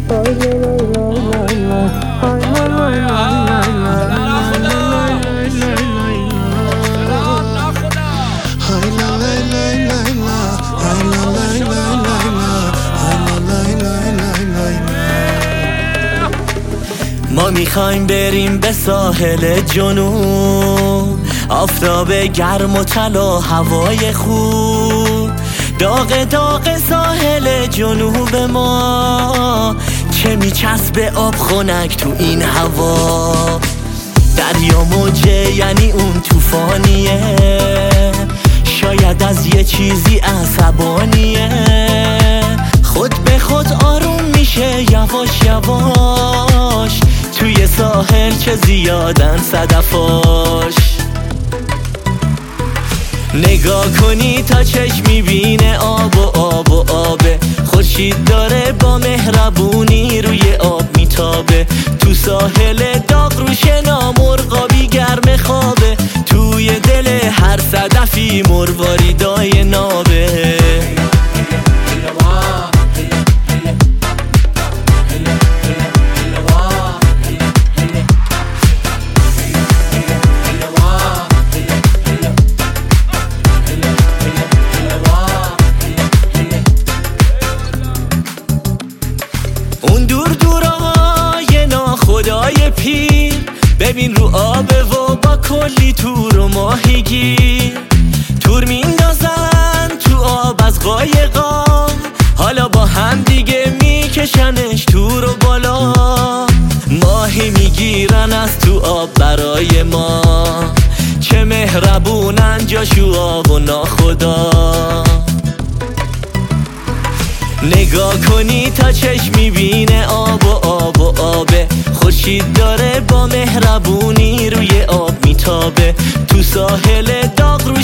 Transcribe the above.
ما میخوایم بریم به ساحل جنوب، آفتاب گرم و طلا هوای خوب، داغ داغ ساحل جنوب ما چه میچسبه آب خنک تو این هوا. دریا موجه یعنی اون طوفانیه، شاید از یه چیزی عصبانیه، خود به خود آروم میشه یواش یواش، توی ساحل چه زیادن صدفاش. نگاه کنی تا چشم میبینه آب و آب و آبه، خورشید داره با مهربونی روی آب میتابه، تو ساحل داغ رو شنا مرغابی گرم خوابه، توی دل هر صدفی مرواریدای نابه. اون دور دورای ناخدای پیر، ببین رو آبه و با کلی تور و ماهیگیر، تور میندازن تو آب از قایقا، حالا با هم دیگه میکشنش تو رو بالا، ماهی میگیرن از تو آب برای ما، چه مهربونن جاشوا و ناخدا. نگاه کنی تا چشم میبینه آب و آب و آبه، خورشید داره با مهربونی روی آب میتابه، تو ساحل داغ رو